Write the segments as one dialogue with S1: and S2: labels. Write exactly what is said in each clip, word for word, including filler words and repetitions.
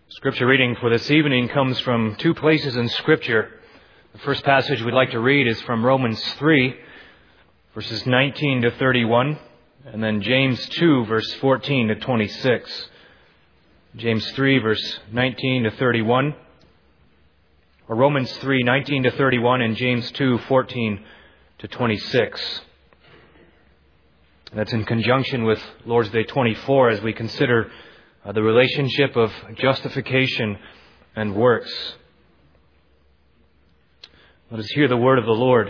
S1: Scripture reading for this evening comes from two places in Scripture. The first passage we'd like to read is from Romans three, verses nineteen to thirty-one, and then James two, verse fourteen to twenty-six. James three, verse nineteen to thirty-one, or Romans three, nineteen to thirty-one, and James two, fourteen to twenty-six. That's in conjunction with Lord's Day twenty-four as we consider uh, the relationship of justification and works. Let us hear the word of the Lord.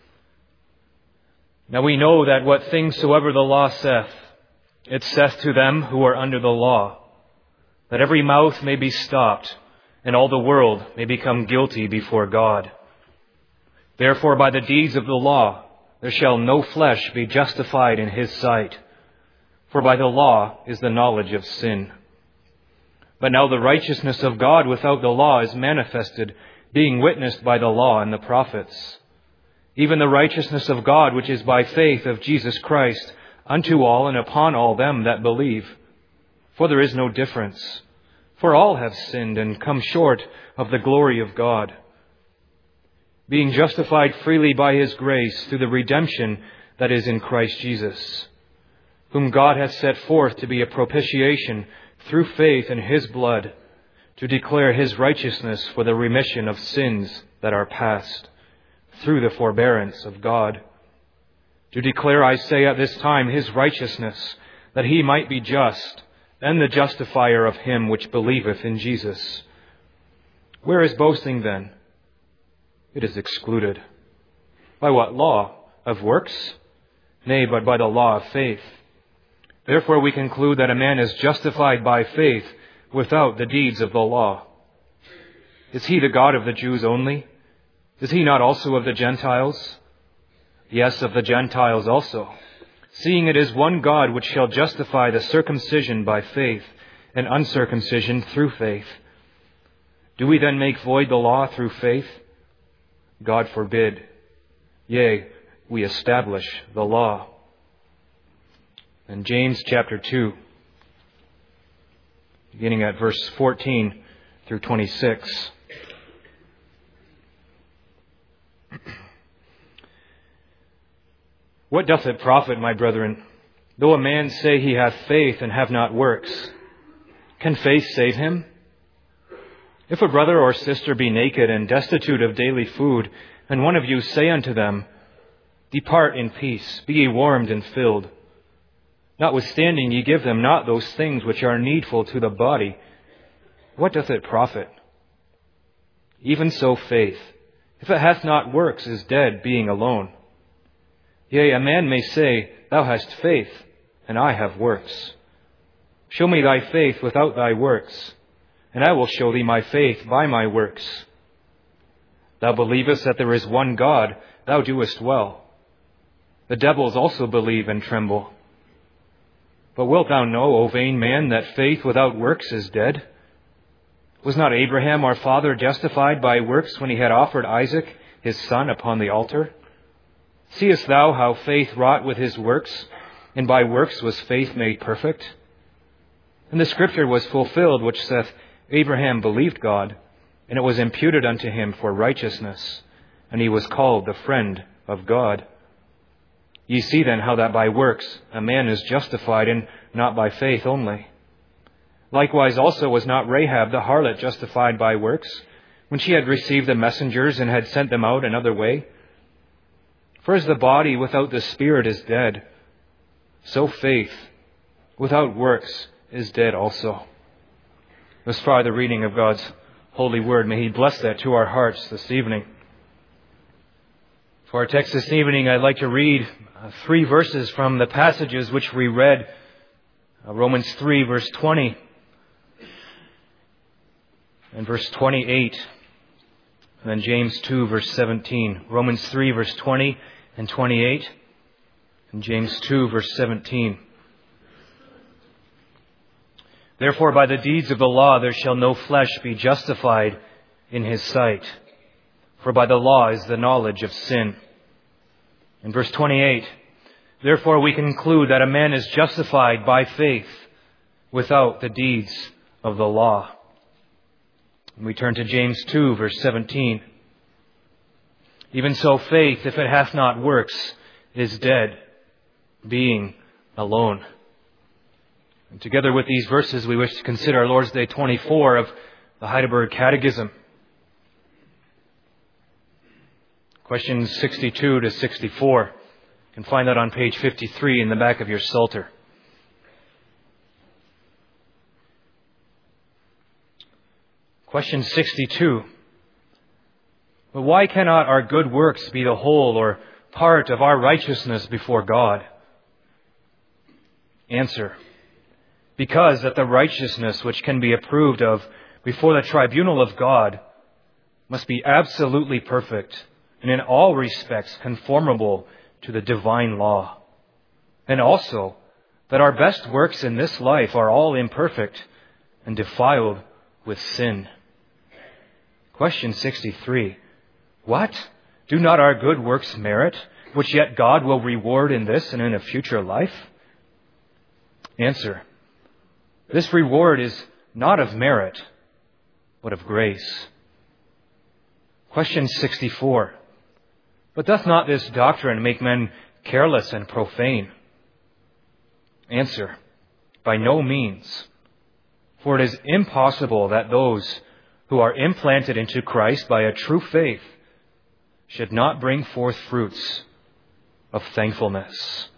S1: Now we know that what things soever the law saith, it saith to them who are under the law, that every mouth may be stopped, and all the world may become guilty before God. Therefore by the deeds of the law there shall no flesh be justified in his sight, for by the law is the knowledge of sin. But now the righteousness of God without the law is manifested, being witnessed by the law and the prophets, even the righteousness of God which is by faith of Jesus Christ unto all and upon all them that believe. For there is no difference, for all have sinned and come short of the glory of God, being justified freely by his grace through the redemption that is in Christ Jesus, whom God hath set forth to be a propitiation through faith in his blood, to declare his righteousness for the remission of sins that are past, through the forbearance of God. To declare, I say, at this time his righteousness, that he might be just, and the justifier of him which believeth in Jesus. Where is boasting then? It is excluded. By what law? Of works? Nay, but by the law of faith. Therefore we conclude that a man is justified by faith without the deeds of the law. Is he the God of the Jews only? Is he not also of the Gentiles? Yes, of the Gentiles also, seeing it is one God which shall justify the circumcision by faith, and uncircumcision through faith. Do we then make void the law through faith? God forbid. Yea, we establish the law. And James chapter two, beginning at verse fourteen through twenty-six. What doth it profit, my brethren, though a man say he hath faith and have not works? Can faith save him? If a brother or sister be naked and destitute of daily food, and one of you say unto them, Depart in peace, be ye warmed and filled, notwithstanding ye give them not those things which are needful to the body, what doth it profit? Even so faith, if it hath not works, is dead, being alone. Yea, a man may say, Thou hast faith, and I have works. Show me thy faith without thy works, and I will show thee my faith by my works. Thou believest that there is one God, thou doest well. The devils also believe and tremble. But wilt thou know, O vain man, that faith without works is dead? Was not Abraham our father justified by works when he had offered Isaac his son upon the altar? Seest thou how faith wrought with his works, and by works was faith made perfect? And the scripture was fulfilled which saith, Abraham believed God, and it was imputed unto him for righteousness, and he was called the friend of God. Ye see then how that by works a man is justified, and not by faith only. Likewise also was not Rahab the harlot justified by works, when she had received the messengers and had sent them out another way? For as the body without the spirit is dead, so faith without works is dead also. Thus far the reading of God's holy word. May he bless that to our hearts this evening. For our text this evening, I'd like to read uh, three verses from the passages which we read. Uh, Romans three, verse twenty, and verse twenty-eight, and then James two, verse seventeen. Romans three, verse twenty and twenty-eight, and James two, verse seventeen. Therefore, by the deeds of the law there shall no flesh be justified in his sight, for by the law is the knowledge of sin. In verse twenty-eight, therefore we conclude that a man is justified by faith without the deeds of the law. We turn to James two, verse seventeen. Even so, faith, if it hath not works, is dead, being alone. And together with these verses, we wish to consider our Lord's Day twenty-four of the Heidelberg Catechism. Questions sixty-two to sixty-four. You can find that on page fifty-three in the back of your Psalter. Question sixty-two. But why cannot our good works be the whole or part of our righteousness before God? Answer. Because that the righteousness which can be approved of before the tribunal of God must be absolutely perfect and in all respects conformable to the divine law. And also that our best works in this life are all imperfect and defiled with sin. Question sixty-three. What? Do not our good works merit, which yet God will reward in this and in a future life? Answer. This reward is not of merit, but of grace. Question sixty-four. But doth not this doctrine make men careless and profane? Answer. By no means. For it is impossible that those who are implanted into Christ by a true faith should not bring forth fruits of thankfulness.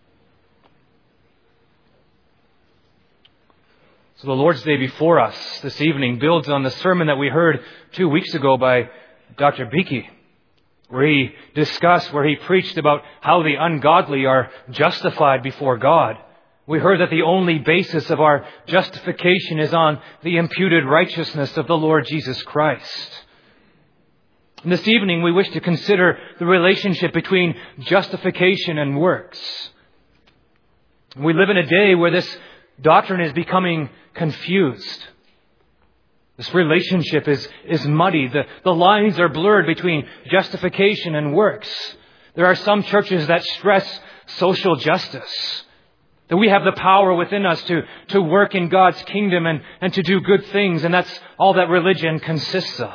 S1: So the Lord's Day before us this evening builds on the sermon that we heard two weeks ago by Doctor Beeke, where he discussed, where he preached about how the ungodly are justified before God. We heard that the only basis of our justification is on the imputed righteousness of the Lord Jesus Christ. And this evening we wish to consider the relationship between justification and works. We live in a day where this doctrine is becoming confused. This relationship is, is muddy. The, the lines are blurred between justification and works. There are some churches that stress social justice, that we have the power within us to, to work in God's kingdom and, and to do good things, and that's all that religion consists of.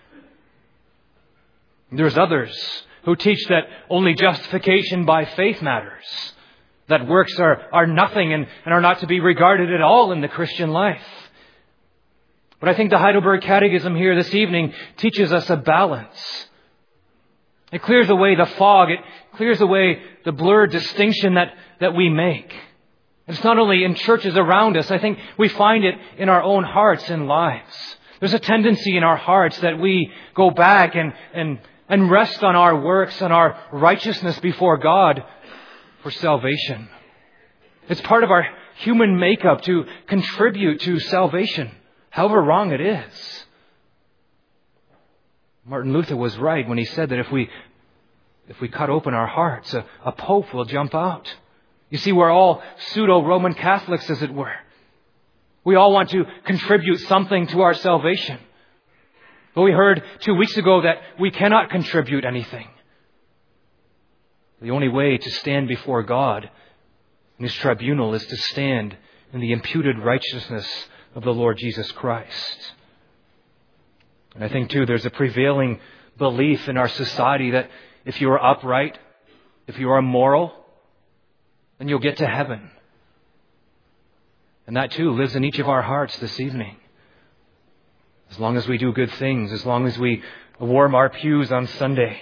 S1: There's others who teach that only justification by faith matters, that works are, are nothing and, and are not to be regarded at all in the Christian life. But I think the Heidelberg Catechism here this evening teaches us a balance. It clears away the fog. It clears away the blurred distinction that, that we make. It's not only in churches around us. I think we find it in our own hearts and lives. There's a tendency in our hearts that we go back and, and, and rest on our works and our righteousness before God for salvation. It's part of our human makeup to contribute to salvation, however wrong it is. Martin Luther was right when he said that if we if we cut open our hearts, a, a pope will jump out. You see, we're all pseudo-Roman Catholics, as it were. We all want to contribute something to our salvation. But we heard two weeks ago that we cannot contribute anything. The only way to stand before God in His tribunal is to stand in the imputed righteousness of the Lord Jesus Christ. And I think, too, there's a prevailing belief in our society that if you are upright, if you are moral, then you'll get to heaven. And that, too, lives in each of our hearts this evening. As long as we do good things, as long as we warm our pews on Sunday,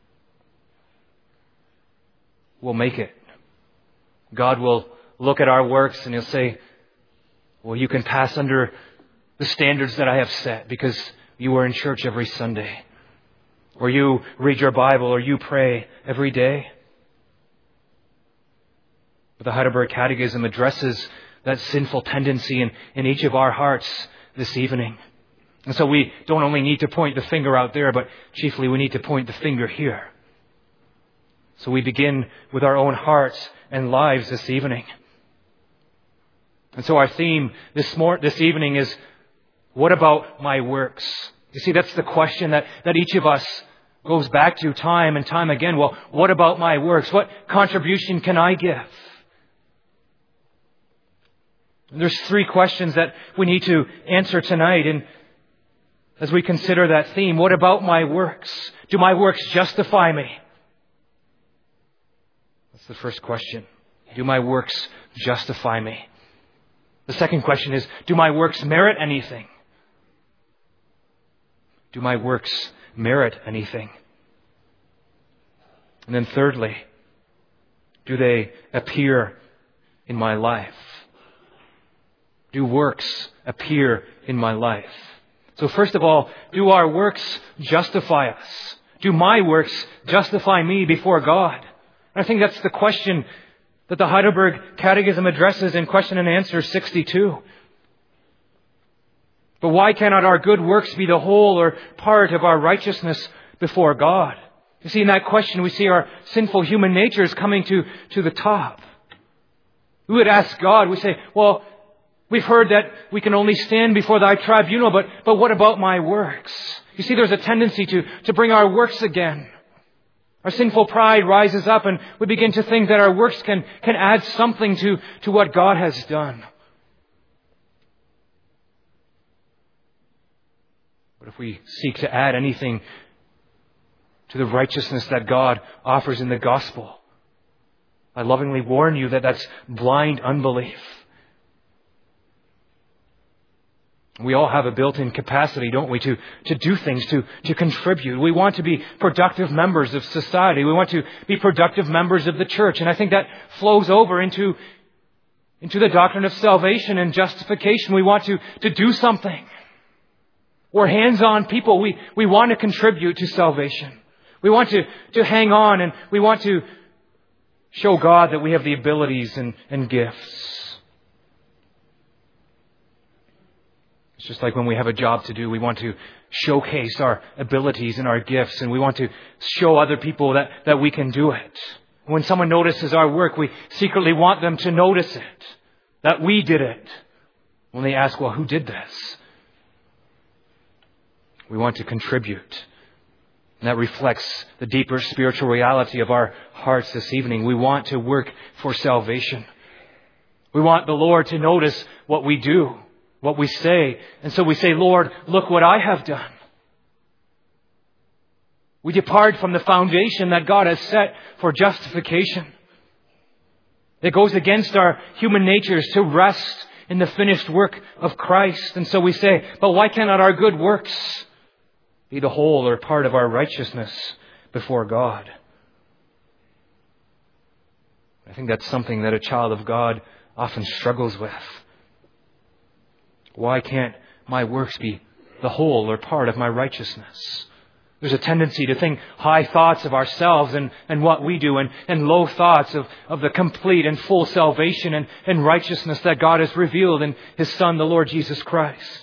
S1: we'll make it. God will look at our works and He'll say, well, you can pass under the standards that I have set because you were in church every Sunday, or you read your Bible, or you pray every day. But the Heidelberg Catechism addresses that sinful tendency in, in each of our hearts this evening. And so we don't only need to point the finger out there, but chiefly we need to point the finger here. So we begin with our own hearts and lives this evening. And so our theme this mor- this evening is, what about my works? You see, that's the question that, that each of us goes back to time and time again. Well, what about my works? What contribution can I give? And there's three questions that we need to answer tonight. And as we consider that theme. What about my works? Do my works justify me? That's the first question. Do my works justify me? The second question is, do my works merit anything? Do my works merit anything? And then thirdly, do they appear in my life? Do works appear in my life? So first of all, do our works justify us? Do my works justify me before God? And I think that's the question that the Heidelberg Catechism addresses in question and answer sixty-two. But why cannot our good works be the whole or part of our righteousness before God? You see, in that question, we see our sinful human natures coming to, to the top. We would ask God, we say, well, we've heard that we can only stand before thy tribunal, but, but what about my works? You see, there's a tendency to, to bring our works again. Our sinful pride rises up and we begin to think that our works can, can add something to, to what God has done. But if we seek to add anything to the righteousness that God offers in the gospel, I lovingly warn you that that's blind unbelief. We all have a built-in capacity, don't we, to, to do things, to, to contribute. We want to be productive members of society. We want to be productive members of the church. And I think that flows over into, into the doctrine of salvation and justification. We want to, to do something. We're hands-on people. We, we want to contribute to salvation. We want to, to hang on, and we want to show God that we have the abilities and, and gifts. It's just like when we have a job to do, we want to showcase our abilities and our gifts, and we want to show other people that, that we can do it. When someone notices our work, we secretly want them to notice it, that we did it. When they ask, well, who did this? We want to contribute. And that reflects the deeper spiritual reality of our hearts this evening. We want to work for salvation. We want the Lord to notice what we do, what we say. And so we say, Lord, look what I have done. We depart from the foundation that God has set for justification. It goes against our human natures to rest in the finished work of Christ. And so we say, but why cannot our good works be the whole or part of our righteousness before God? I think that's something that a child of God often struggles with. Why can't my works be the whole or part of my righteousness? There's a tendency to think high thoughts of ourselves and, and what we do, and, and low thoughts of, of the complete and full salvation and, and righteousness that God has revealed in His Son, the Lord Jesus Christ.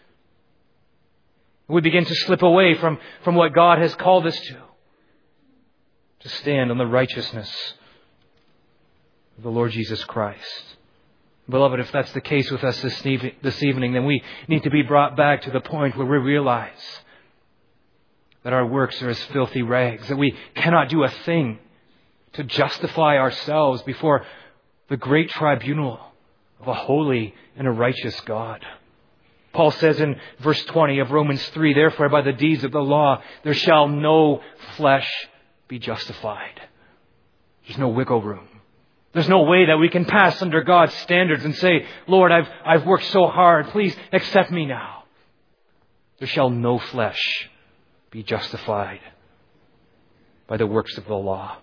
S1: We begin to slip away from, from what God has called us to, to stand on the righteousness of the Lord Jesus Christ. Beloved, if that's the case with us this, eve- this evening, then we need to be brought back to the point where we realize that our works are as filthy rags, that we cannot do a thing to justify ourselves before the great tribunal of a holy and a righteous God. Paul says in verse twenty of Romans three, therefore by the deeds of the law there shall no flesh be justified. There's no wiggle room. There's no way that we can pass under God's standards and say, Lord, I've, I've worked so hard. Please accept me now. There shall no flesh be justified by the works of the law.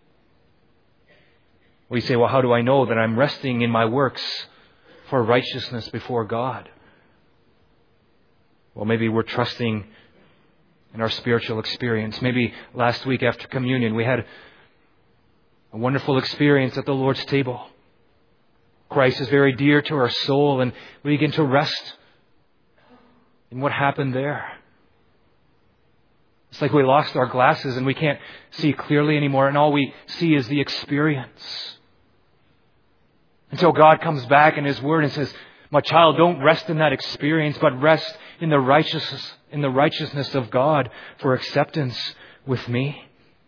S1: We say, well, how do I know that I'm resting in my works for righteousness before God? Well, maybe we're trusting in our spiritual experience. Maybe last week after communion we had a wonderful experience at the Lord's table. Christ is very dear to our soul, and we begin to rest in what happened there. It's like we lost our glasses and we can't see clearly anymore, and all we see is the experience. Until God comes back in His Word and says, my child, don't rest in that experience, but rest in the righteousness, in the righteousness of God for acceptance with me.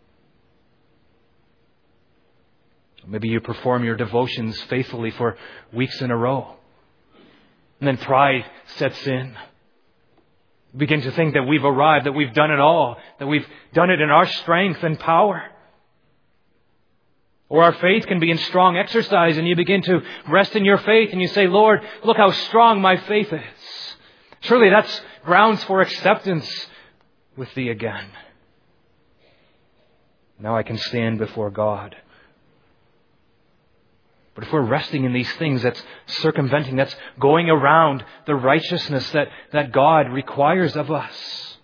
S1: Maybe you perform your devotions faithfully for weeks in a row, and then pride sets in. We begin to think that we've arrived, that we've done it all, that we've done it in our strength and power. Or our faith can be in strong exercise, and you begin to rest in your faith and you say, Lord, look how strong my faith is. Surely that's grounds for acceptance with Thee again. Now I can stand before God. But if we're resting in these things, that's circumventing, that's going around the righteousness that, that God requires of us.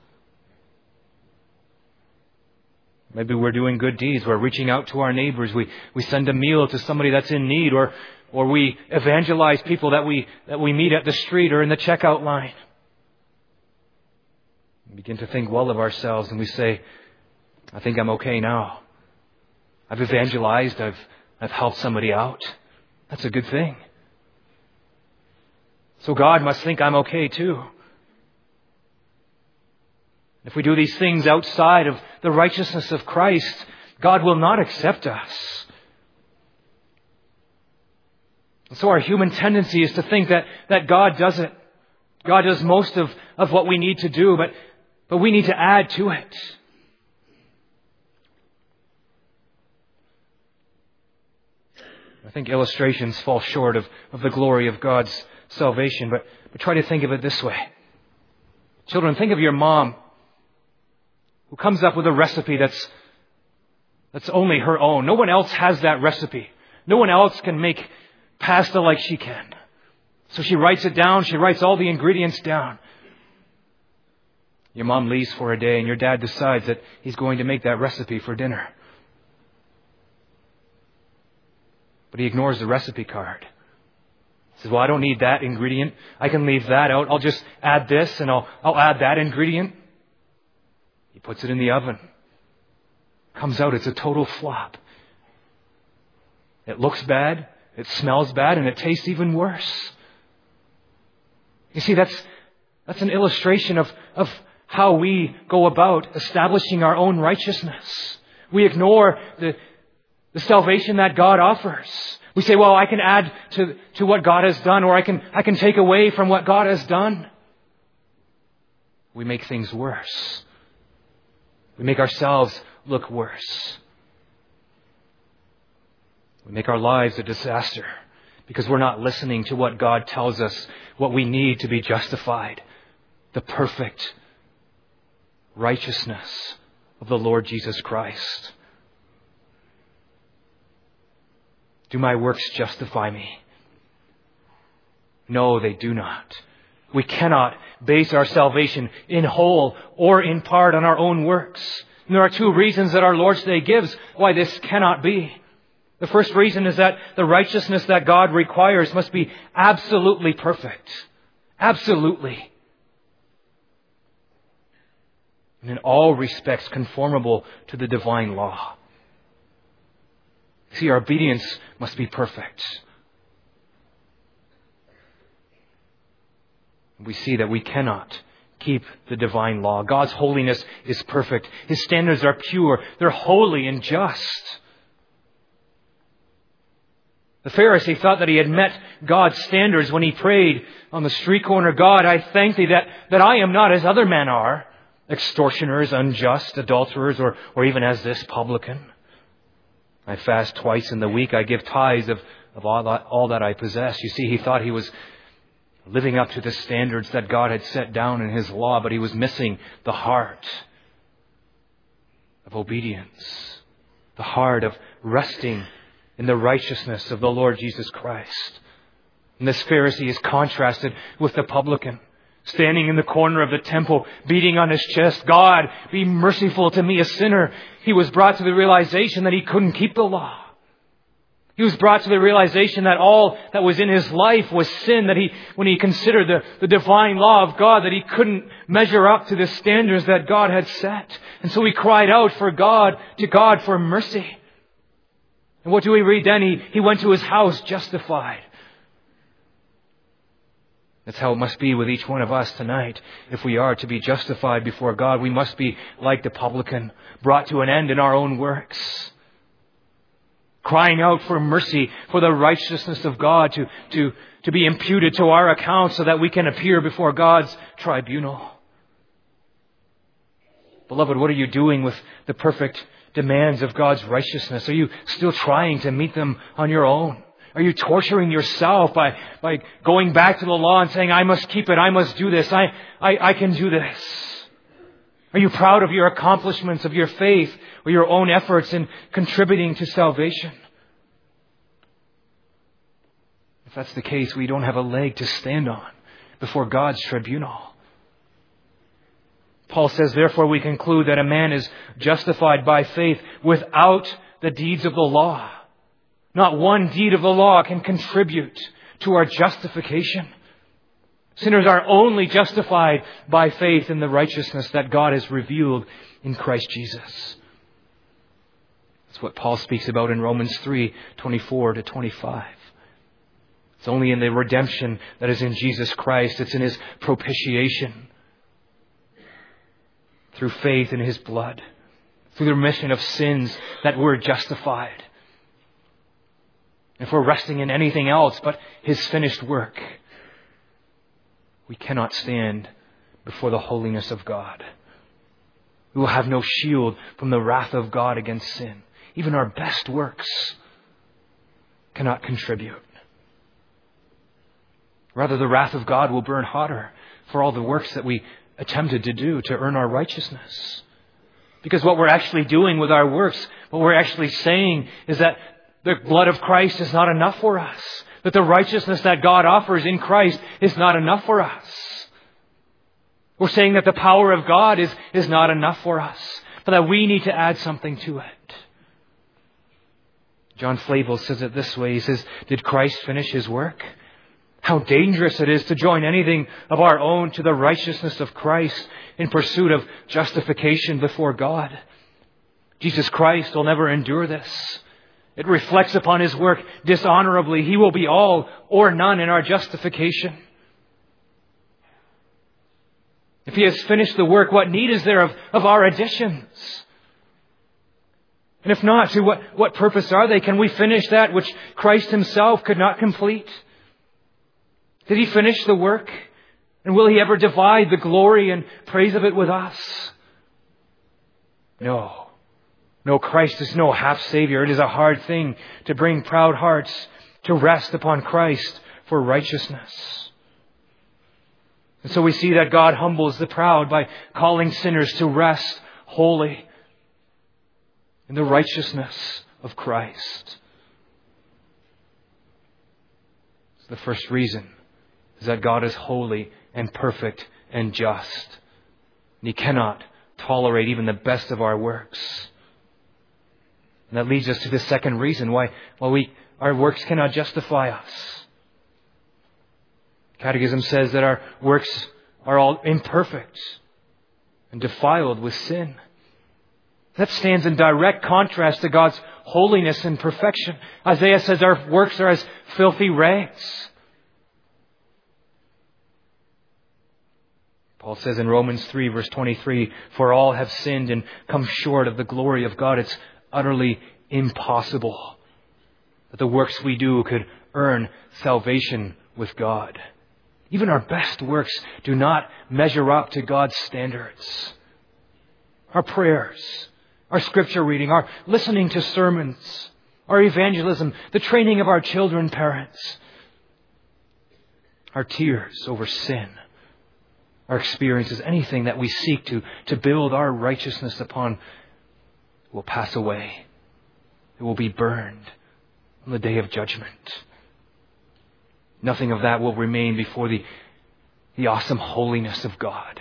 S1: Maybe we're doing good deeds. We're reaching out to our neighbors. We, we send a meal to somebody that's in need, or, or we evangelize people that we, that we meet at the street or in the checkout line. We begin to think well of ourselves and we say, I think I'm okay now. I've evangelized. I've, I've helped somebody out. That's a good thing. So God must think I'm okay too. If we do these things outside of the righteousness of Christ, God will not accept us. And so our human tendency is to think that, that God does it. God does most of, of what we need to do, but, but we need to add to it. I think illustrations fall short of, of the glory of God's salvation, but, but try to think of it this way. Children, think of your mom who comes up with a recipe that's, that's only her own. No one else has that recipe. No one else can make pasta like she can. So she writes it down. She writes all the ingredients down. Your mom leaves for a day and your dad decides that he's going to make that recipe for dinner. But he ignores the recipe card. He says, well, I don't need that ingredient. I can leave that out. I'll just add this and I'll, I'll add that ingredient. He puts it in the oven. Comes out, it's a total flop. It looks bad, it smells bad, and it tastes even worse. You see, that's, that's an illustration of, of how we go about establishing our own righteousness. We ignore the The salvation that God offers. We say, well, I can add to, to what God has done, or I can, I can take away from what God has done. We make things worse. We make ourselves look worse. We make our lives a disaster because we're not listening to what God tells us, what we need to be justified. The perfect righteousness of the Lord Jesus Christ. Do my works justify me? No, they do not. We cannot base our salvation in whole or in part on our own works. And there are two reasons that our Lord's Day gives why this cannot be. The first reason is that the righteousness that God requires must be absolutely perfect. Absolutely. And in all respects conformable to the divine law. See, our obedience must be perfect. We see that we cannot keep the divine law. God's holiness is perfect. His standards are pure. They're holy and just. The Pharisee thought that he had met God's standards when he prayed on the street corner, God, I thank Thee that, that I am not as other men are, extortioners, unjust, adulterers, or, or even as this publican. I fast twice in the week. I give tithes of, of all, that, all that I possess. You see, he thought he was living up to the standards that God had set down in His law, but he was missing the heart of obedience, the heart of resting in the righteousness of the Lord Jesus Christ. And this Pharisee is contrasted with the publican, standing in the corner of the temple, beating on his chest, God, be merciful to me, a sinner. He was brought to the realization that he couldn't keep the law. He was brought to the realization that all that was in his life was sin, that he, when he considered the, the divine law of God, that he couldn't measure up to the standards that God had set. And so he cried out for God, to God for mercy. And what do we read then? He, he went to his house justified. That's how it must be with each one of us tonight. If we are to be justified before God, we must be like the publican, brought to an end in our own works. Crying out for mercy, for the righteousness of God to, to, to be imputed to our account so that we can appear before God's tribunal. Beloved, what are you doing with the perfect demands of God's righteousness? Are you still trying to meet them on your own? Are you torturing yourself by, by going back to the law and saying, I must keep it, I must do this, I, I, I can do this? Are you proud of your accomplishments, of your faith, or your own efforts in contributing to salvation? If that's the case, we don't have a leg to stand on before God's tribunal. Paul says, therefore we conclude that a man is justified by faith without the deeds of the law. Not one deed of the law can contribute to our justification. Sinners are only justified by faith in the righteousness that God has revealed in Christ Jesus. That's what Paul speaks about in Romans three, twenty-four to twenty-five. It's only in the redemption that is in Jesus Christ. It's in His propitiation. Through faith in His blood. Through the remission of sins that we're justified. If we're resting in anything else but His finished work, we cannot stand before the holiness of God. We will have no shield from the wrath of God against sin. Even our best works cannot contribute. Rather, the wrath of God will burn hotter for all the works that we attempted to do to earn our righteousness. Because what we're actually doing with our works, what we're actually saying is that the blood of Christ is not enough for us. That the righteousness that God offers in Christ is not enough for us. We're saying that the power of God is, is not enough for us. But that we need to add something to it. John Flavel says it this way. He says, did Christ finish His work? How dangerous it is to join anything of our own to the righteousness of Christ in pursuit of justification before God. Jesus Christ will never endure this. It reflects upon His work dishonorably. He will be all or none in our justification. If He has finished the work, what need is there of, of our additions? And if not, to what, what purpose are they? Can we finish that which Christ Himself could not complete? Did He finish the work? And will He ever divide the glory and praise of it with us? No. No, Christ is no half Savior. It is a hard thing to bring proud hearts to rest upon Christ for righteousness. And so we see that God humbles the proud by calling sinners to rest wholly in the righteousness of Christ. The first reason is that God is holy and perfect and just. And He cannot tolerate even the best of our works. And that leads us to the second reason why, why we, our works cannot justify us. Catechism says that our works are all imperfect and defiled with sin. That stands in direct contrast to God's holiness and perfection. Isaiah says our works are as filthy rags. Paul says in Romans three verse twenty-three, for all have sinned and come short of the glory of God. It's utterly impossible that the works we do could earn salvation with God. Even our best works do not measure up to God's standards. Our prayers, our scripture reading, our listening to sermons, our evangelism, the training of our children, parents, our tears over sin, our experiences, anything that we seek to, to build our righteousness upon will pass away. It will be burned on the day of judgment. Nothing of that will remain before the, the awesome holiness of God.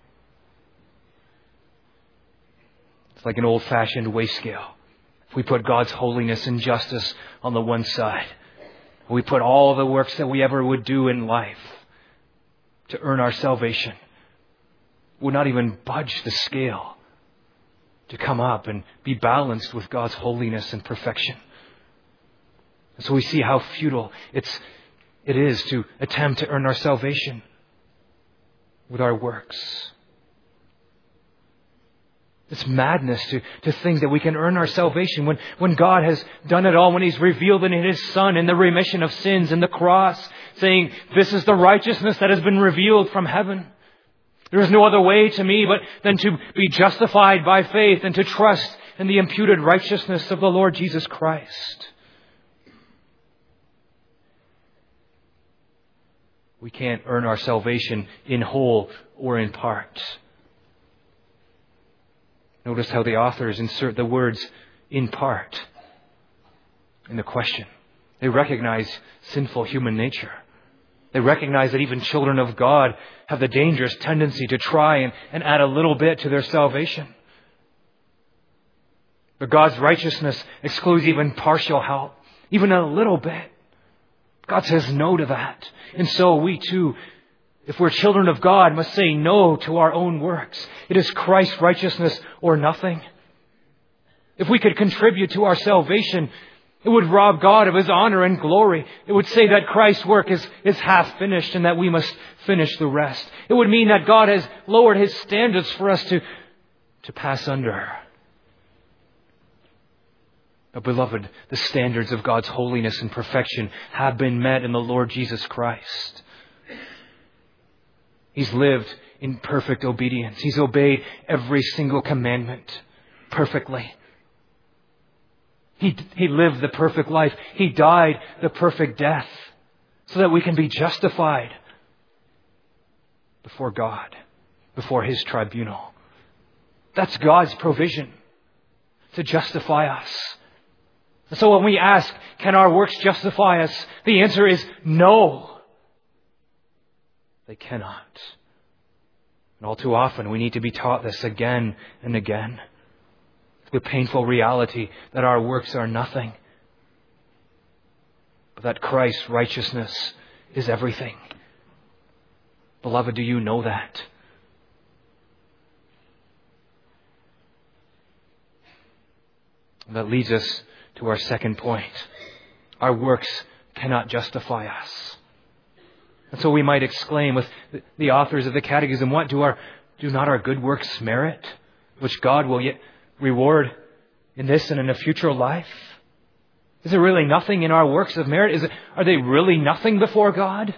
S1: It's like an old-fashioned weigh scale. If we put God's holiness and justice on the one side, we put all the works that we ever would do in life to earn our salvation, would not even budge the scale to come up and be balanced with God's holiness and perfection. And so we see how futile it's, it is to attempt to earn our salvation with our works. It's madness to, to think that we can earn our salvation when, when God has done it all, when He's revealed it in His Son in the remission of sins and the cross, saying, this is the righteousness that has been revealed from heaven. There is no other way to me but than to be justified by faith and to trust in the imputed righteousness of the Lord Jesus Christ. We can't earn our salvation in whole or in part. Notice how the authors insert the words "in part" in the question. They recognize sinful human nature. They recognize that even children of God have the dangerous tendency to try and, and add a little bit to their salvation. But God's righteousness excludes even partial help, even a little bit. God says no to that. And so we too, if we're children of God, must say no to our own works. It is Christ's righteousness or nothing. If we could contribute to our salvation, it would rob God of His honor and glory. It would say that Christ's work is, is half finished and that we must finish the rest. It would mean that God has lowered His standards for us to, to pass under. But beloved, the standards of God's holiness and perfection have been met in the Lord Jesus Christ. He's lived in perfect obedience. He's obeyed every single commandment perfectly. He, he lived the perfect life. He died the perfect death so that we can be justified before God, before His tribunal. That's God's provision to justify us. And so when we ask, can our works justify us? The answer is no. They cannot. And all too often we need to be taught this again and again. The painful reality that our works are nothing, but that Christ's righteousness is everything. Beloved, do you know that? And that leads us to our second point. Our works cannot justify us. And so we might exclaim with the authors of the Catechism, what do our do not our good works merit, which God will yet reward in this and in a future life? Is there really nothing in our works of merit? Is it, are they really nothing before God?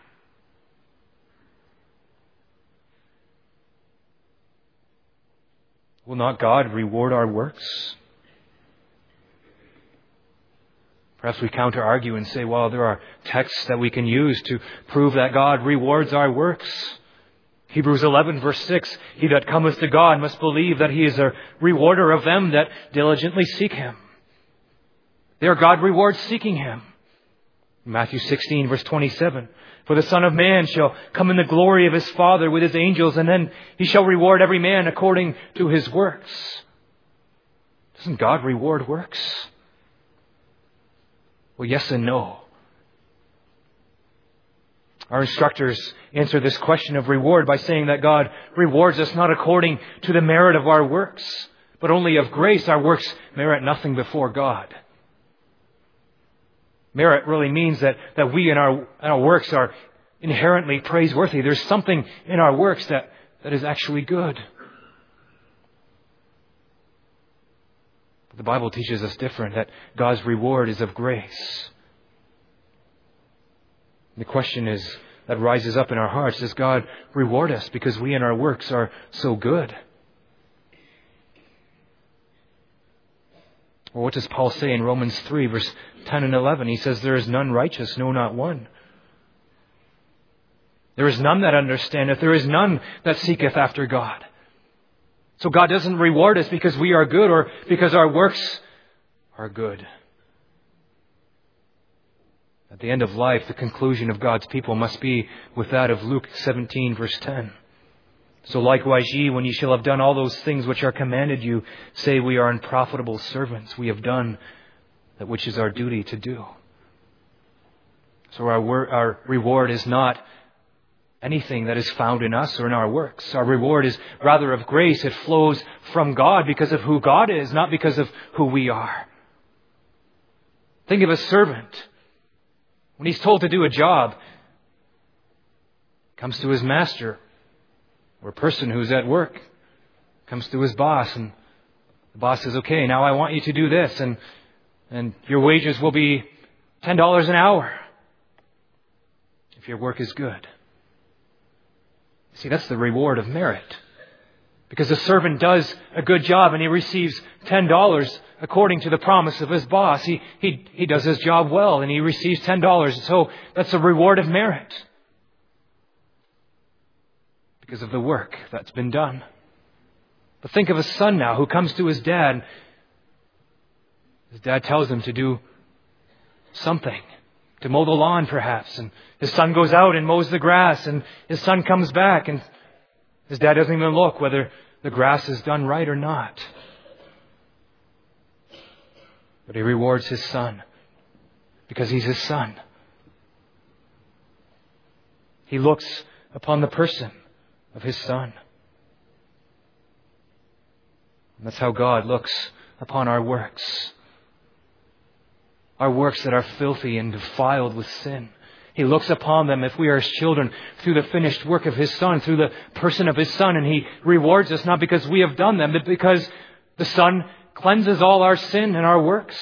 S1: Will not God reward our works? Perhaps we counter-argue and say, well, there are texts that we can use to prove that God rewards our works. Hebrews eleven verse six, he that cometh to God must believe that He is a rewarder of them that diligently seek Him. There God rewards seeking Him. Matthew sixteen verse twenty-seven, for the Son of Man shall come in the glory of His Father with His angels, and then He shall reward every man according to his works. Doesn't God reward works? Well, yes and no. Our instructors answer this question of reward by saying that God rewards us not according to the merit of our works, but only of grace. Our works merit nothing before God. Merit really means that, that we in our, in our works are inherently praiseworthy. There's something in our works that, that is actually good. But the Bible teaches us different, that God's reward is of grace. The question is that rises up in our hearts, does God reward us because we in our works are so good? Well, what does Paul say in Romans three, verse ten and eleven? He says, there is none righteous, no, not one. There is none that understandeth, there is none that seeketh after God. So God doesn't reward us because we are good or because our works are good. At the end of life, the conclusion of God's people must be with that of Luke seventeen, verse ten. So likewise ye, when ye shall have done all those things which are commanded you, say, we are unprofitable servants. We have done that which is our duty to do. So our, wor- our reward is not anything that is found in us or in our works. Our reward is rather of grace. It flows from God because of who God is, not because of who we are. Think of a servant. When he's told to do a job, comes to his master, or a person who's at work, comes to his boss, and the boss says, okay, now I want you to do this, and, and your wages will be ten dollars an hour if your work is good. See, that's the reward of merit. Because the servant does a good job and he receives ten dollars according to the promise of his boss. He, he, he does his job well and he receives ten dollars. So that's a reward of merit. Because of the work that's been done. But think of a son now who comes to his dad. His dad tells him to do something. To mow the lawn perhaps. And his son goes out and mows the grass. And his son comes back and his dad doesn't even look whether the grass is done right or not. But he rewards his son because he's his son. He looks upon the person of his son. And that's how God looks upon our works. Our works that are filthy and defiled with sin. He looks upon them, if we are His children, through the finished work of His Son, through the person of His Son. And He rewards us not because we have done them, but because the Son cleanses all our sin and our works.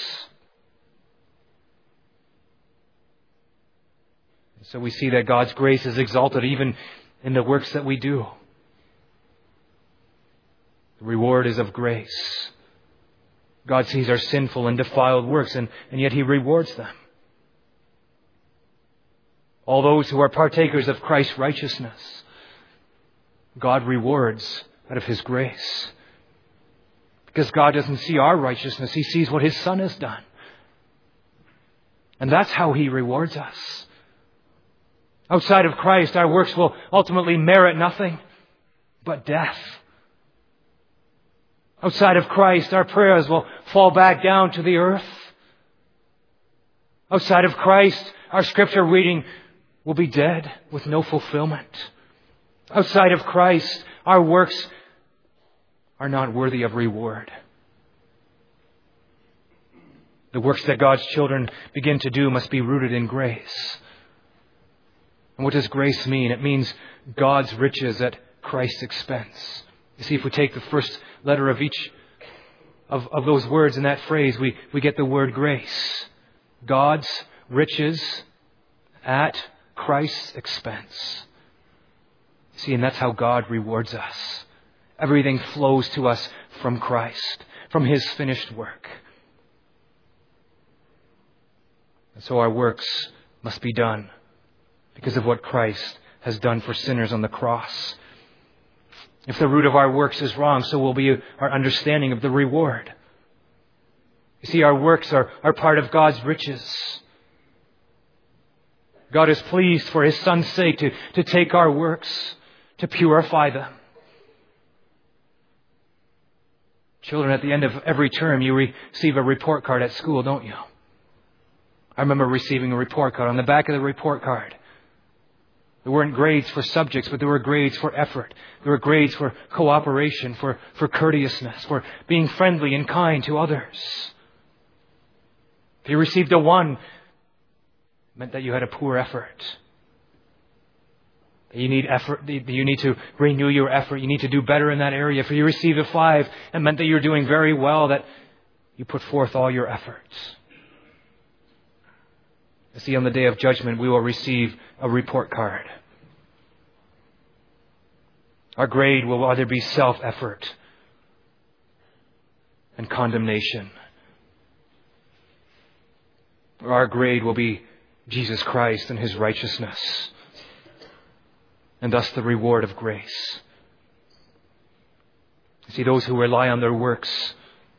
S1: So we see that God's grace is exalted even in the works that we do. The reward is of grace. God sees our sinful and defiled works, and, and yet He rewards them. All those who are partakers of Christ's righteousness, God rewards out of His grace. Because God doesn't see our righteousness, He sees what His Son has done. And that's how He rewards us. Outside of Christ, our works will ultimately merit nothing but death. Outside of Christ, our prayers will fall back down to the earth. Outside of Christ, our scripture reading will be dead with no fulfillment. Outside of Christ, our works are not worthy of reward. The works that God's children begin to do must be rooted in grace. And what does grace mean? It means God's riches at Christ's expense. You see, if we take the first letter of each of, of those words in that phrase, we, we get the word grace. God's riches at Christ's expense. See, and that's how God rewards us. Everything flows to us from Christ, from His finished work. And so our works must be done because of what Christ has done for sinners on the cross. If the root of our works is wrong, so will be our understanding of the reward. You see, our works are, are part of God's riches. God is pleased for His Son's sake to, to take our works, to purify them. Children, at the end of every term, you receive a report card at school, don't you? I remember receiving a report card. On the back of the report card, there weren't grades for subjects, but there were grades for effort. There were grades for cooperation, for, for courteousness, for being friendly and kind to others. If you received a one, it meant that you had a poor effort. You need effort. You need to renew your effort. You need to do better in that area. If you received a five, it meant that you're doing very well, that you put forth all your efforts. You see, on the day of judgment, we will receive a report card. Our grade will either be self-effort and condemnation, or our grade will be Jesus Christ and His righteousness, and thus the reward of grace. You see, those who rely on their works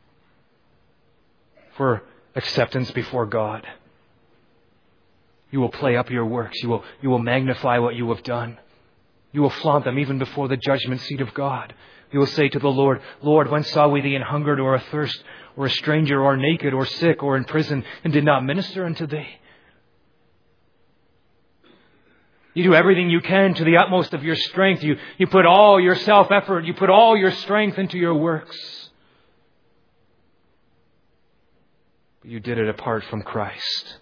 S1: for acceptance before God, you will play up your works. You will, you will magnify what you have done. You will flaunt them even before the judgment seat of God. You will say to the Lord, Lord, when saw we Thee an hungered or athirst, or a stranger, or naked, or sick, or in prison, and did not minister unto Thee? You do everything you can to the utmost of your strength. You, you put all your self-effort, you put all your strength into your works. But you did it apart from Christ.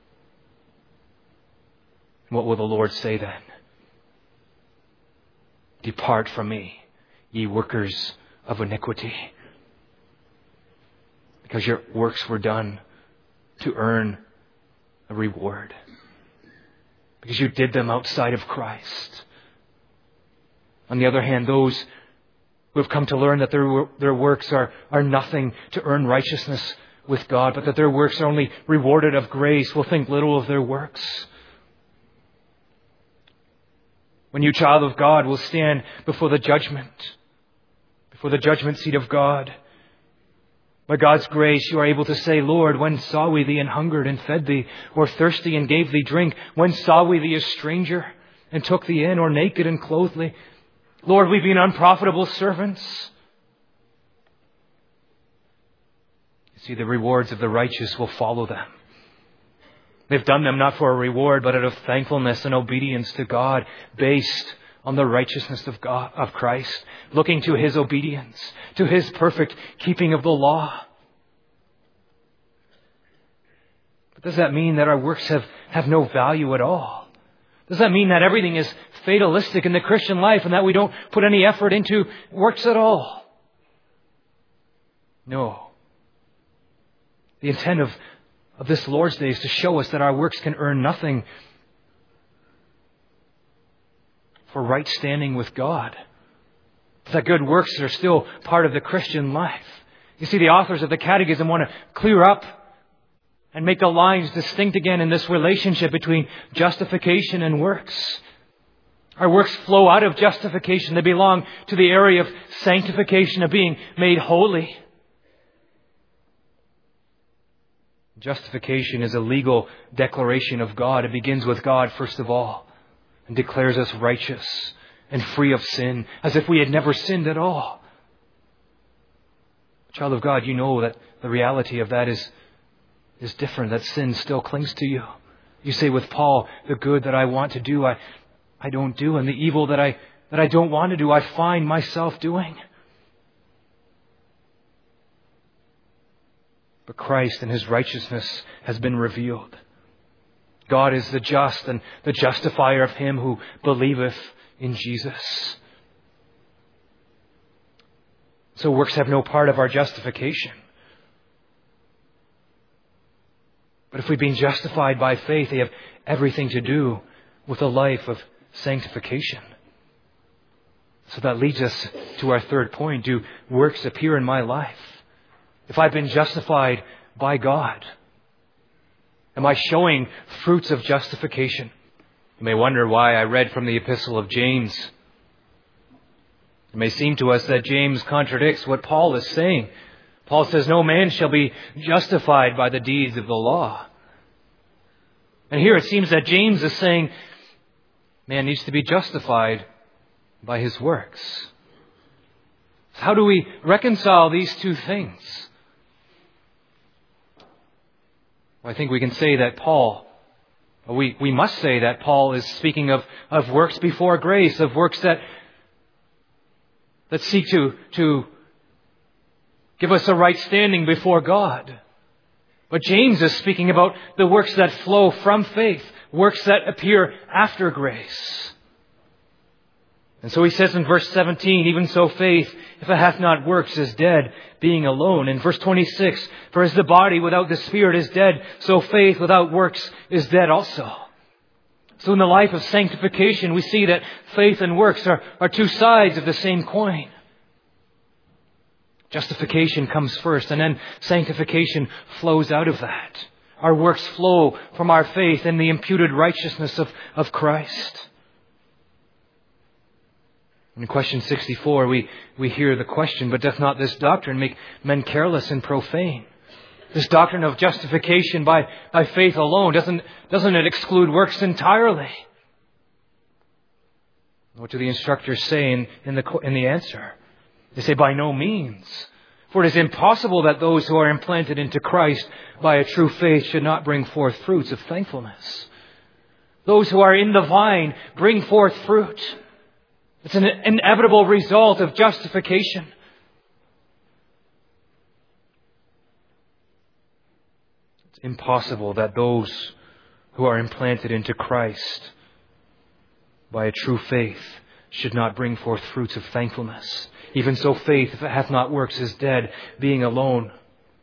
S1: What will the Lord say then? Depart from me, ye workers of iniquity. Because your works were done to earn a reward. Because you did them outside of Christ. On the other hand, those who have come to learn that their, their works are, are nothing to earn righteousness with God, but that their works are only rewarded of grace, will think little of their works. When you, child of God, will stand before the judgment, before the judgment seat of God, by God's grace, you are able to say, Lord, when saw we thee and hungered and fed thee, or thirsty and gave thee drink? When saw we thee a stranger and took thee in, or naked and clothed thee? Lord, we've been unprofitable servants. You see, the rewards of the righteous will follow them. They've done them not for a reward, but out of thankfulness and obedience to God, based on the righteousness of God, of Christ, looking to His obedience, to His perfect keeping of the law. But does that mean that our works have, have no value at all? Does that mean that everything is fatalistic in the Christian life and that we don't put any effort into works at all? No. The intent of, of this Lord's Day is to show us that our works can earn nothing for right standing with God. That good works are still part of the Christian life. You see, the authors of the Catechism want to clear up and make the lines distinct again in this relationship between justification and works. Our works flow out of justification. They belong to the area of sanctification, of being made holy. Justification is a legal declaration of God. It begins with God first of all, and declares us righteous and free of sin, as if we had never sinned at all. Child of God, you know that the reality of that is, is different, that sin still clings to you. You say with Paul, the good that I want to do, I, I don't do, and the evil that I, that I don't want to do, I find myself doing. But Christ and His righteousness has been revealed. God is the just and the justifier of him who believeth in Jesus. So works have no part of our justification. But if we've been justified by faith, they have everything to do with a life of sanctification. So that leads us to our third point. Do works appear in my life? If I've been justified by God, am I showing fruits of justification? You may wonder why I read from the Epistle of James. It may seem to us that James contradicts what Paul is saying. Paul says, no man shall be justified by the deeds of the law. And here it seems that James is saying, man needs to be justified by his works. How do we reconcile these two things? Well, I think we can say that Paul, we, we must say that Paul is speaking of, of works before grace, of works that, that seek to, to give us a right standing before God. But James is speaking about the works that flow from faith, works that appear after grace. And so he says in verse seventeen, even so faith, if it hath not works, is dead, being alone. In verse twenty-six, for as the body without the spirit is dead, so faith without works is dead also. So in the life of sanctification, we see that faith and works are, are two sides of the same coin. Justification comes first, and then sanctification flows out of that. Our works flow from our faith in the imputed righteousness of, of Christ. In question sixty-four, we, we hear the question, but doth not this doctrine make men careless and profane? This doctrine of justification by, by faith alone, doesn't, doesn't it exclude works entirely? What do the instructors say in, in, the, in the answer? They say, by no means. For it is impossible that those who are implanted into Christ by a true faith should not bring forth fruits of thankfulness. Those who are in the vine bring forth fruit. It's an inevitable result of justification. It's impossible that those who are implanted into Christ by a true faith should not bring forth fruits of thankfulness. Even so faith, if it hath not works, is dead, being alone.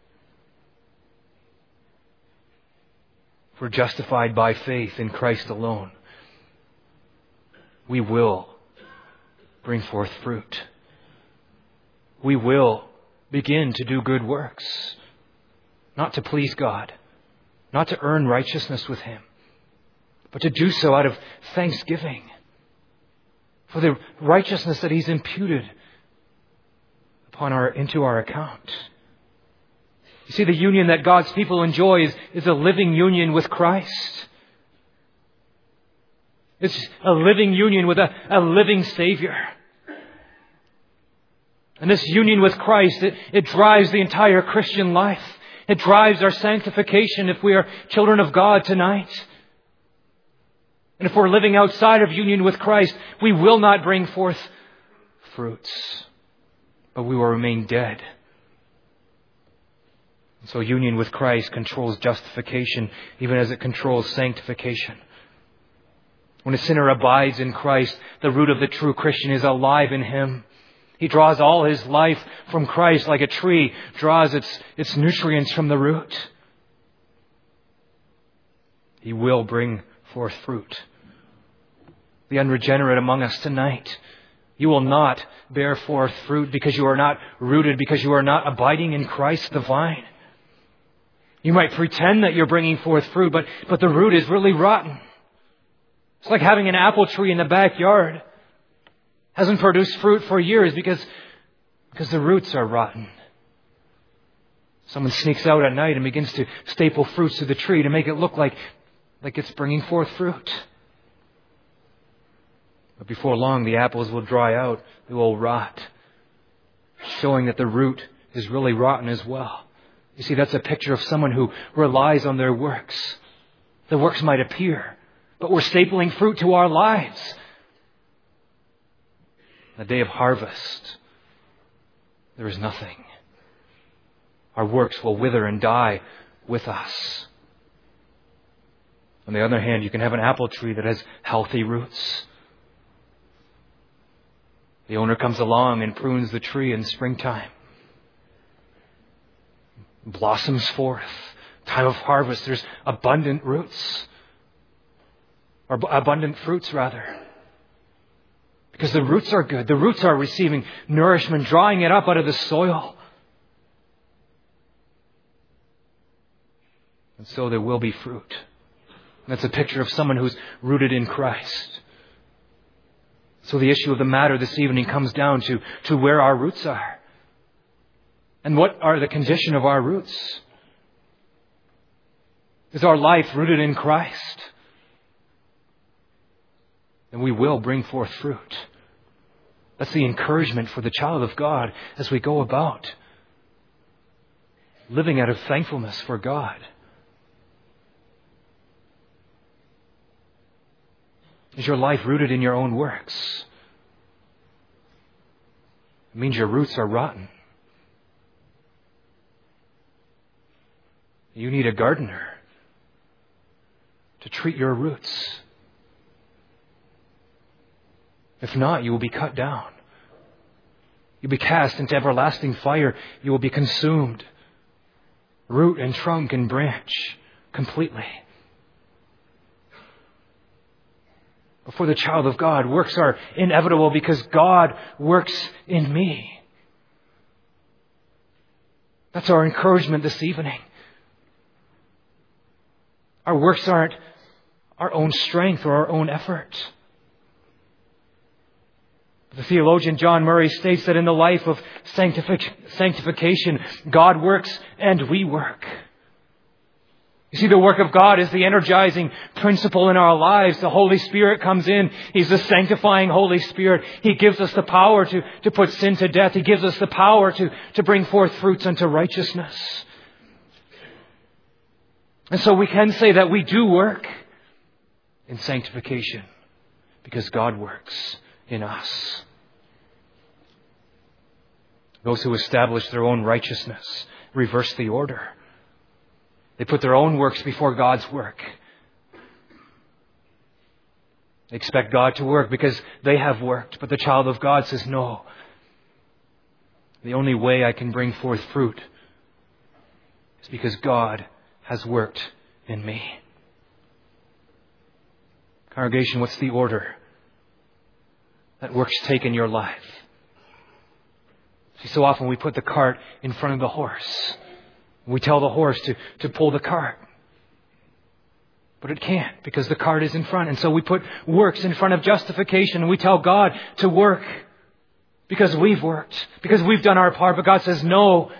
S1: If we're justified by faith in Christ alone, we will bring forth fruit. We will begin to do good works, not to please God, not to earn righteousness with Him, but to do so out of thanksgiving for the righteousness that He's imputed upon our, into our account. You see, the union that God's people enjoy is, is a living union with Christ. It's a living union with a, a living Savior. And this union with Christ, it, it drives the entire Christian life. It drives our sanctification if we are children of God tonight. And if we're living outside of union with Christ, we will not bring forth fruits, but we will remain dead. So union with Christ controls justification, even as it controls sanctification. When a sinner abides in Christ, the root of the true Christian is alive in him. He draws all his life from Christ like a tree draws its, its nutrients from the root. He will bring forth fruit. The unregenerate among us tonight, you will not bear forth fruit because you are not rooted, because you are not abiding in Christ the vine. You might pretend that you're bringing forth fruit, but, but the root is really rotten. It's like having an apple tree in the backyard. Hasn't produced fruit for years because, because the roots are rotten. Someone sneaks out at night and begins to staple fruits to the tree to make it look like, like it's bringing forth fruit. But before long, the apples will dry out. They will rot, showing that the root is really rotten as well. You see, that's a picture of someone who relies on their works. The works might appear, but we're stapling fruit to our lives. The day of harvest, there is nothing. Our works will wither and die with us. On the other hand, you can have an apple tree that has healthy roots. The owner comes along and prunes the tree in springtime. Blossoms forth. Time of harvest, there's abundant roots. Or abundant fruits, rather. Because the roots are good. The roots are receiving nourishment, drawing it up out of the soil. And so there will be fruit. And that's a picture of someone who's rooted in Christ. So the issue of the matter this evening comes down to, to where our roots are. And what are the condition of our roots? Is our life rooted in Christ? Then we will bring forth fruit. That's the encouragement for the child of God as we go about living out of thankfulness for God. Is your life rooted in your own works? It means your roots are rotten. You need a gardener to treat your roots. If not, you will be cut down. You'll be cast into everlasting fire. You will be consumed, root and trunk and branch, completely. But for the child of God, works are inevitable because God works in me. That's our encouragement this evening. Our works aren't our own strength or our own effort. The theologian John Murray states that in the life of sanctific- sanctification, God works and we work. You see, the work of God is the energizing principle in our lives. The Holy Spirit comes in. He's the sanctifying Holy Spirit. He gives us the power to, to put sin to death. He gives us the power to, to bring forth fruits unto righteousness. And so we can say that we do work in sanctification because God works in us. Those who establish their own righteousness reverse the order. They put their own works before God's work. They expect God to work because they have worked. But the child of God says, no. The only way I can bring forth fruit is because God has worked in me. Congregation, what's the order? that works take in your life. See, so often we put the cart in front of the horse. We tell the horse to, to pull the cart. But it can't, because the cart is in front. And so we put works in front of justification. And we tell God to work because we've worked, because we've done our part. But God says, no.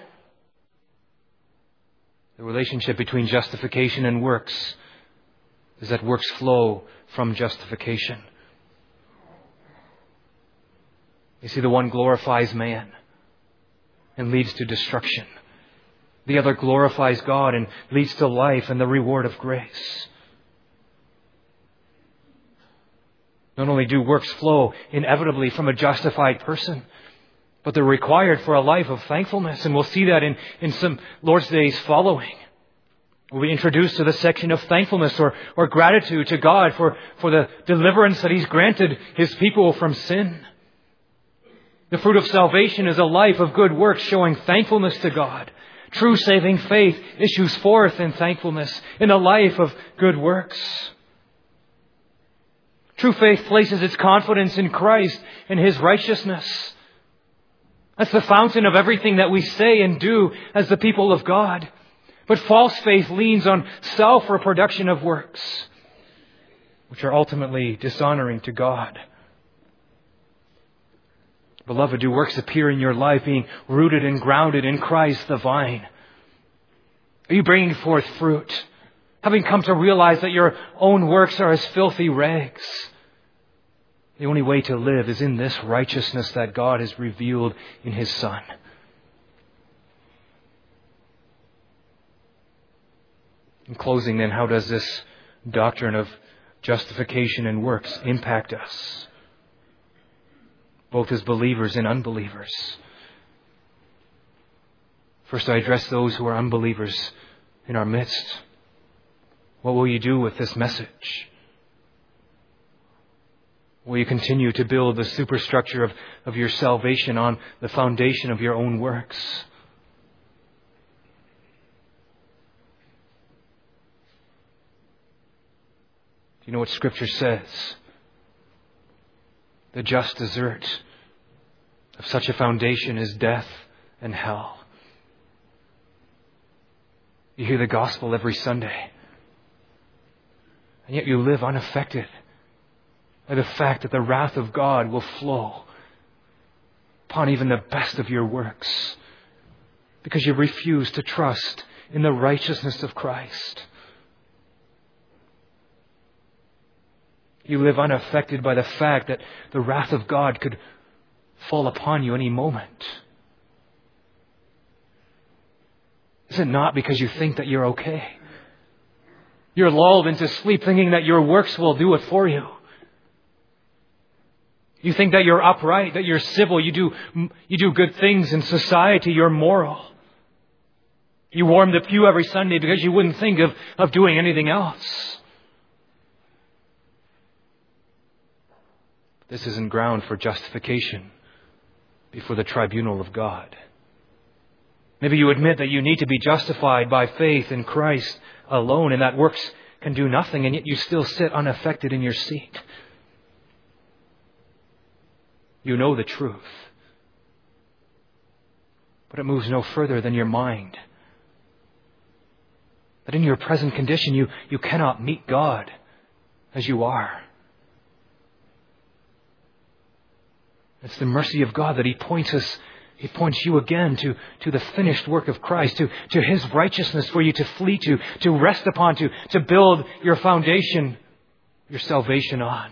S1: The relationship between justification and works is that works flow from justification. You see, the one glorifies man and leads to destruction. The other glorifies God and leads to life and the reward of grace. Not only do works flow inevitably from a justified person, but they're required for a life of thankfulness. And we'll see that in, in some Lord's days following. We'll be introduced to the section of thankfulness or, or gratitude to God for, for the deliverance that He's granted His people from sin. The fruit of salvation is a life of good works showing thankfulness to God. True saving faith issues forth in thankfulness in a life of good works. True faith places its confidence in Christ and His righteousness. That's the fountain of everything that we say and do as the people of God. But false faith leans on self-reproduction of works, which are ultimately dishonoring to God. Beloved, do works appear in your life being rooted and grounded in Christ the vine? Are you bringing forth fruit, having come to realize that your own works are as filthy rags? The only way to live is in this righteousness that God has revealed in His Son. In closing, then, how does this doctrine of justification and works impact us, both as believers and unbelievers? First, I address those who are unbelievers in our midst. What will you do with this message? Will you continue to build the superstructure of, of your salvation on the foundation of your own works? Do you know what Scripture says? The just desert of such a foundation is death and hell. You hear the gospel every Sunday, and yet you live unaffected by the fact that the wrath of God will flow upon even the best of your works, because you refuse to trust in the righteousness of Christ. You live unaffected by the fact that the wrath of God could fall upon you any moment. Is it not because you think that you're okay? You're lulled into sleep thinking that your works will do it for you. You think that you're upright, that you're civil, you do, you do good things in society, you're moral. You warm the pew every Sunday because you wouldn't think of, of doing anything else. This isn't ground for justification before the tribunal of God. Maybe you admit that you need to be justified by faith in Christ alone, and that works can do nothing, and yet you still sit unaffected in your seat. You know the truth, but it moves no further than your mind. That in your present condition, you, you cannot meet God as you are. It's the mercy of God that He points us, He points you again to, to the finished work of Christ, to, to His righteousness for you to flee to, to rest upon, to, to build your foundation, your salvation on.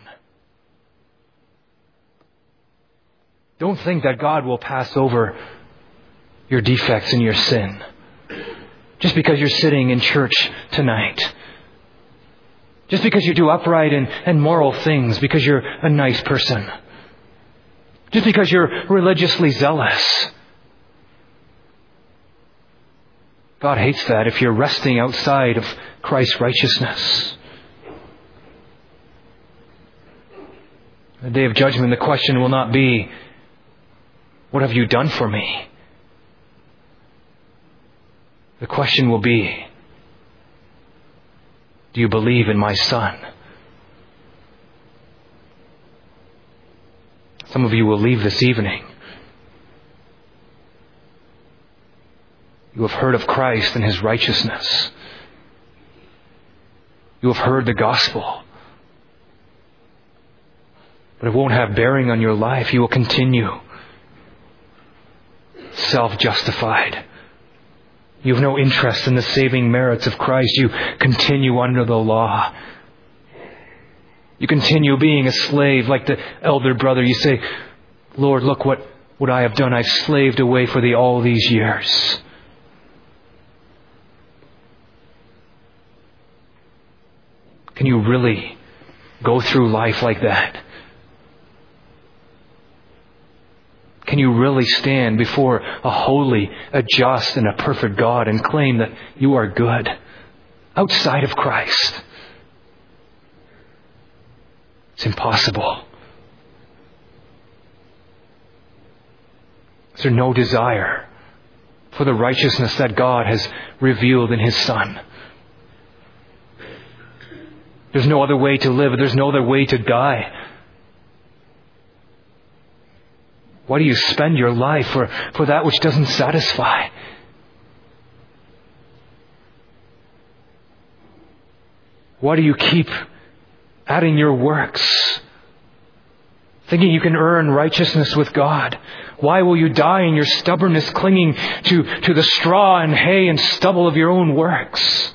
S1: Don't think that God will pass over your defects and your sin just because you're sitting in church tonight. Just because you do upright and, and moral things, because you're a nice person. Just because you're religiously zealous. God hates that if you're resting outside of Christ's righteousness. The day of judgment, the question will not be, what have you done for me? The question will be, do you believe in my Son? Some of you will leave this evening. You have heard of Christ and His righteousness. You have heard the gospel. But it won't have bearing on your life. You will continue self-justified. You have no interest in the saving merits of Christ. You continue under the law. You continue being a slave like the elder brother. You say, Lord, look what, what I have done. I've slaved away for Thee all these years. Can you really go through life like that? Can you really stand before a holy, a just, and a perfect God and claim that you are good outside of Christ? It's impossible. Is there no desire for the righteousness that God has revealed in His Son? There's no other way to live. There's no other way to die. Why do you spend your life for, for that which doesn't satisfy? Why do you keep adding your works, thinking you can earn righteousness with God? Why will you die in your stubbornness, clinging to, to the straw and hay and stubble of your own works?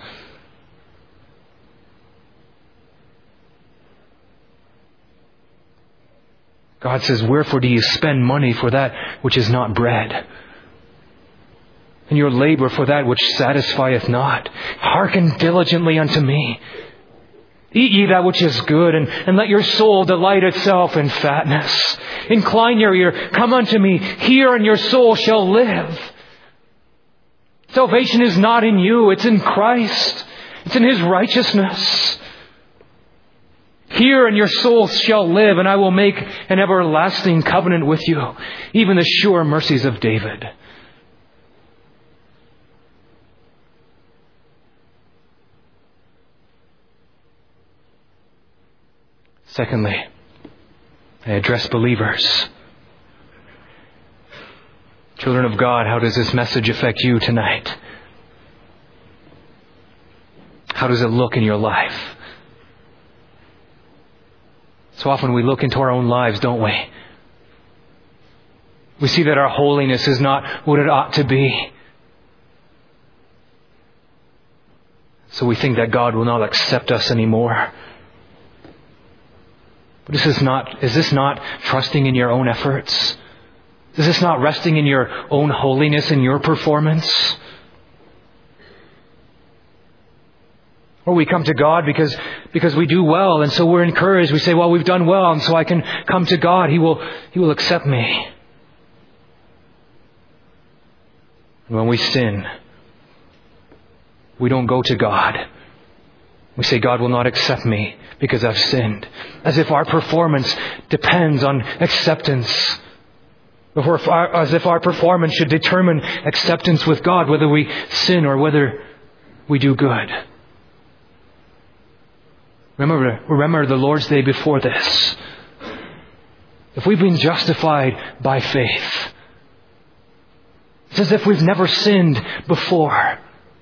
S1: God says, wherefore do you spend money for that which is not bread, and your labor for that which satisfieth not? Hearken diligently unto me. Eat ye that which is good, and, and let your soul delight itself in fatness. Incline your ear, come unto me, hear, and your soul shall live. Salvation is not in you, it's in Christ. It's in His righteousness. Hear, and your soul shall live, and I will make an everlasting covenant with you, even the sure mercies of David. Secondly, I address believers. Children of God, how does this message affect you tonight? How does it look in your life? So often we look into our own lives, don't we? We see that our holiness is not what it ought to be. So we think that God will not accept us anymore. But this is not, is this not trusting in your own efforts? Is this not resting in your own holiness and your performance? Or we come to God because, because we do well, and so we're encouraged. We say, well, we've done well, and so I can come to God. He will, He will accept me. And when we sin, we don't go to God. We say, God will not accept me because I've sinned. As if our performance depends on acceptance. As if our performance should determine acceptance with God, whether we sin or whether we do good. Remember, remember the Lord's Day before this. If we've been justified by faith, it's as if we've never sinned before.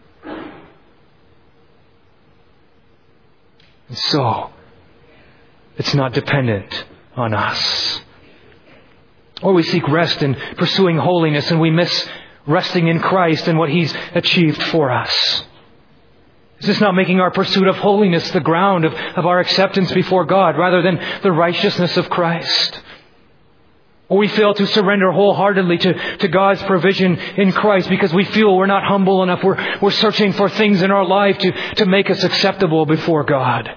S1: And so, it's not dependent on us. Or we seek rest in pursuing holiness and we miss resting in Christ and what He's achieved for us. Is this not making our pursuit of holiness the ground of, of our acceptance before God rather than the righteousness of Christ? Or we fail to surrender wholeheartedly to, to God's provision in Christ because we feel we're not humble enough. We're, we're searching for things in our life to, to make us acceptable before God.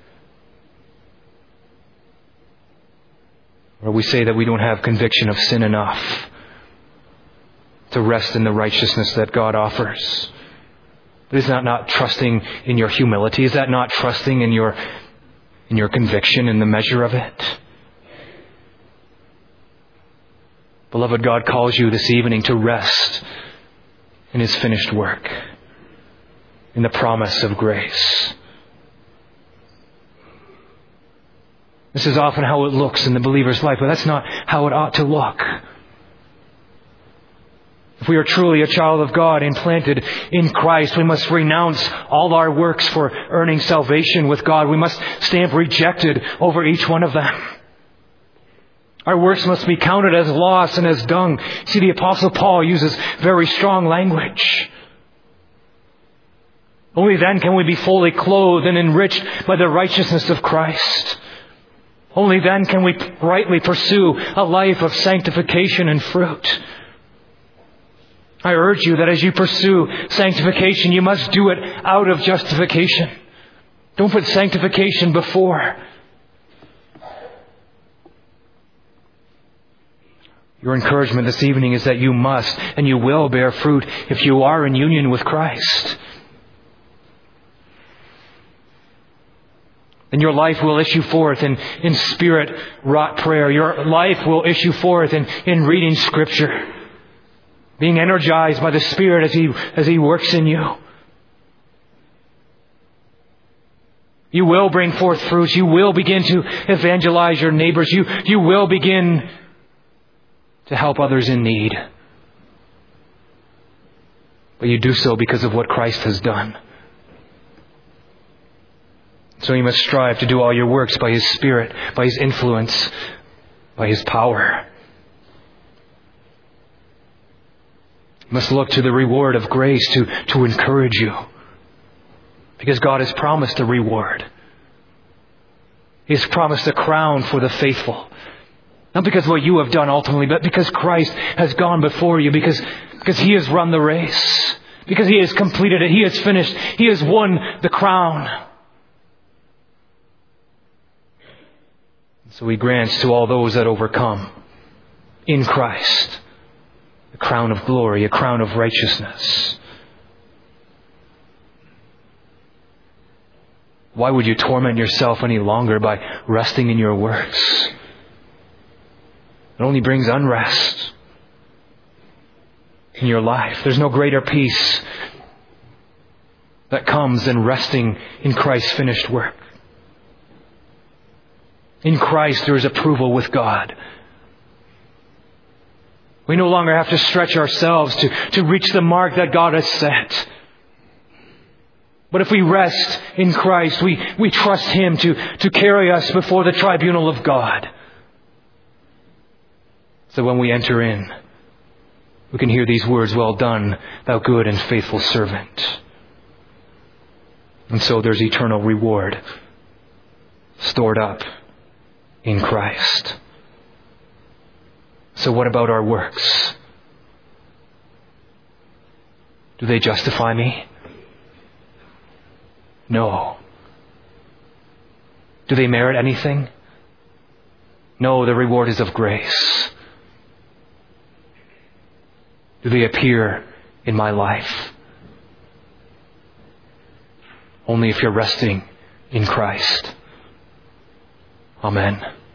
S1: Or we say that we don't have conviction of sin enough to rest in the righteousness that God offers. But is that not trusting in your humility? Is that not trusting in your, in your conviction and the measure of it? Beloved, God calls you this evening to rest in His finished work, in the promise of grace.
S2: This is often how it looks in the believer's life, but that's not how it ought to look. If we are truly a child of God and planted in Christ, we must renounce all our works for earning salvation with God. We must stamp rejected over each one of them. Our works must be counted as loss and as dung. See, the Apostle Paul uses very strong language. Only then can we be fully clothed and enriched by the righteousness of Christ. Only then can we rightly pursue a life of sanctification and fruit. I urge you that as you pursue sanctification, you must do it out of justification. Don't put sanctification before. Your encouragement this evening is that you must and you will bear fruit if you are in union with Christ. And your life will issue forth in, in Spirit-wrought prayer. Your life will issue forth in, in reading Scripture. Being energized by the Spirit as He, as He works in you. You will bring forth fruits. You will begin to evangelize your neighbors. You, you will begin to help others in need. But you do so because of what Christ has done. So you must strive to do all your works by His Spirit, by His influence, by His power. You must look to the reward of grace to, to encourage you. Because God has promised a reward. He has promised a crown for the faithful. Not because of what you have done ultimately, but because Christ has gone before you. Because, because He has run the race. Because He has completed it. He has finished. He has won the crown. So He grants to all those that overcome in Christ a crown of glory, a crown of righteousness. Why would you torment yourself any longer by resting in your works? It only brings unrest in your life. There's no greater peace that comes than resting in Christ's finished work. In Christ there is approval with God. We no longer have to stretch ourselves to, to reach the mark that God has set. But if we rest in Christ, we, we trust Him to, to carry us before the tribunal of God. So when we enter in, we can hear these words, "Well done, thou good and faithful servant." And so there's eternal reward stored up in Christ. So what about our works? Do they justify me? No. Do they merit anything? No, the reward is of grace. Do they appear in my life? Only if you're resting in Christ. Amen.